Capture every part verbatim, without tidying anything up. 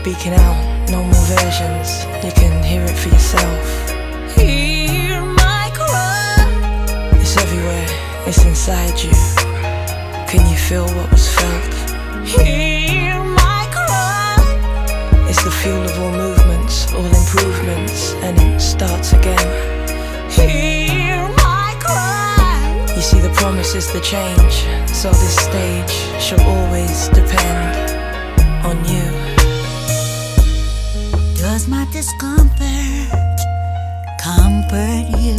speaking out, no more versions. You can hear it for yourself. Hear my cry. It's everywhere, it's inside you. Can you feel what was felt? Hear my cry. It's the fuel of all movements, all improvements, and it starts again. Hear my cry. You see, the promise is the change, so this stage shall always depend on you. Does my discomfort comfort you?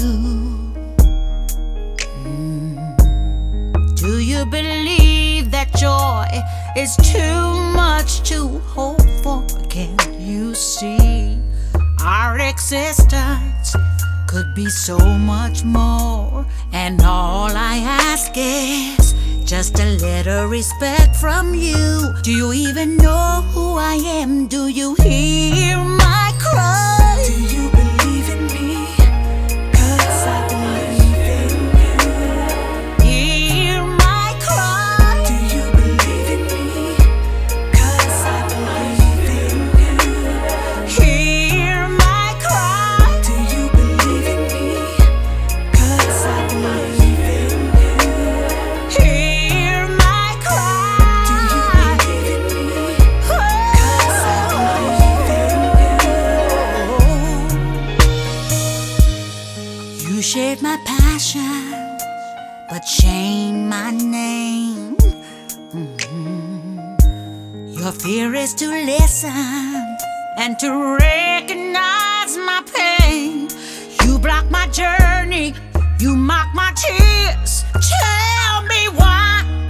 Mm. Do you believe that joy is too much to hope for? Can't you see our existence could be so much more? And all I ask is just a little respect from you. Do you even know who I am? Do you hear my cry? Do you believe in me? 'Cause I believe in you. Hear my cry. Do you believe in me? 'Cause I believe in you. Hear my cry. Do you believe in me? 'Cause I believe in you. Hear my cry. Do you believe in me? 'Cause I believe in you. You shared my passion, but shamed my name. Mhm. Your fear is to listen and to recognize my pain. You block my journey, you mock my tears. Tell me why.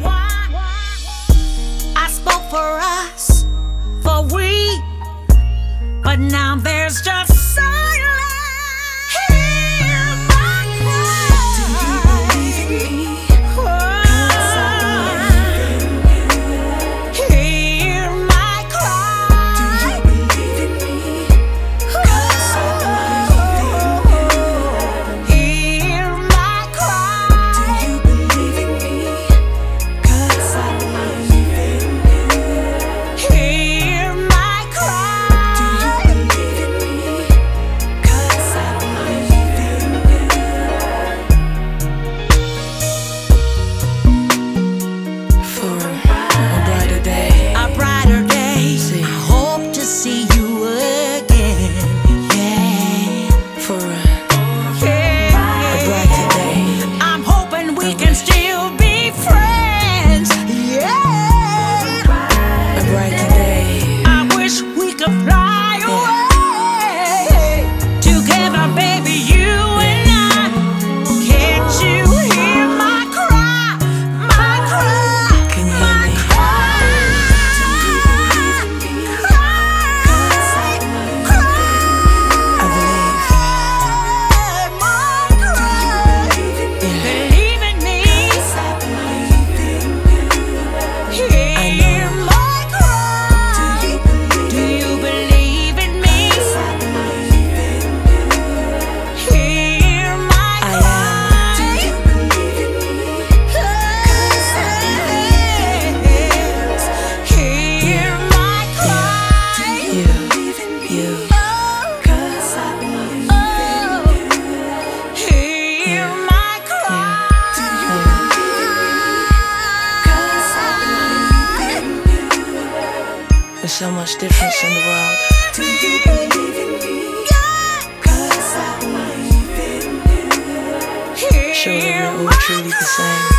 I spoke for us, for we, but now there's just silence. Hear my cry. Do you believe in me? 'Cause I believe in you. Hear my cry. Do you believe in me? 'Cause I believe in you. Hear my cry. Do you believe in me? 'Cause I believe in you. Hear my cry. Do you believe in me? 'Cause I believe in you. For a brighter day. A brighter day. See. I hope to see you again. Yeah. For a, Yeah. a brighter day. I'm hoping we can still be friends. Yeah. A brighter day. I wish we could fly away together, baby, you and I. Can't you hear my cry? My cry. Can you hear me? I believe. Believe in me. Hear my cry. Do you believe in me? Hear my I cry. Hear my cry. You, you. 'Cause I believe. Hear my cry. There's so much difference in the world. Do you believe in me? 'Cause I believe in you. Sure, we're all truly the same.